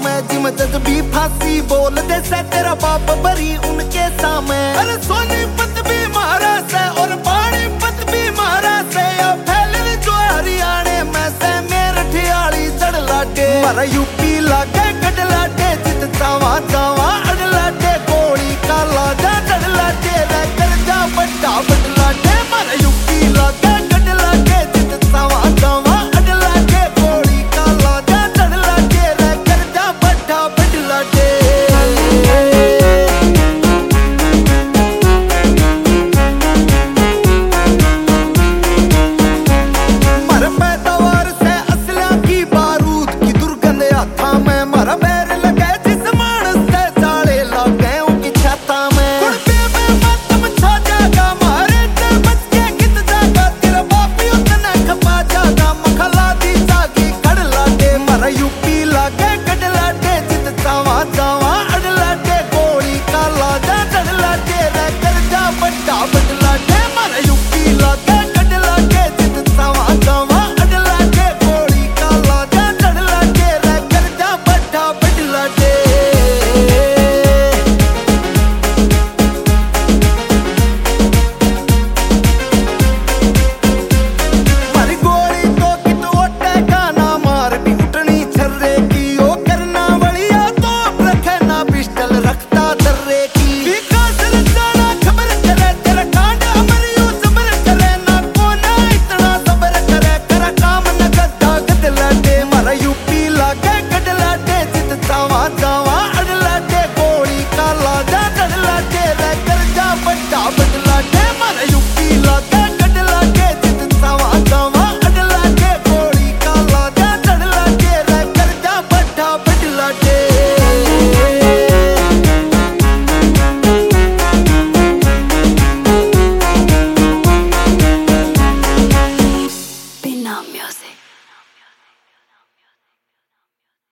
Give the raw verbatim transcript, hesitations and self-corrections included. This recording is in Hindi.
में जिम जज भी फांसी बोल दे से तेरा बाप बरी उनके सामने। अरे सोनीपत भी मारा से और पानीपत भी मारा से, या फैलन जो हरियाणे में से मेरठ आली चढ़ लाटे। मारा यूपी लागे गढ़ लाटे, जित चावा चावा अड़ लाटे, गोली का लाजा चढ़ लाटे, कर जा बट्टा बदला।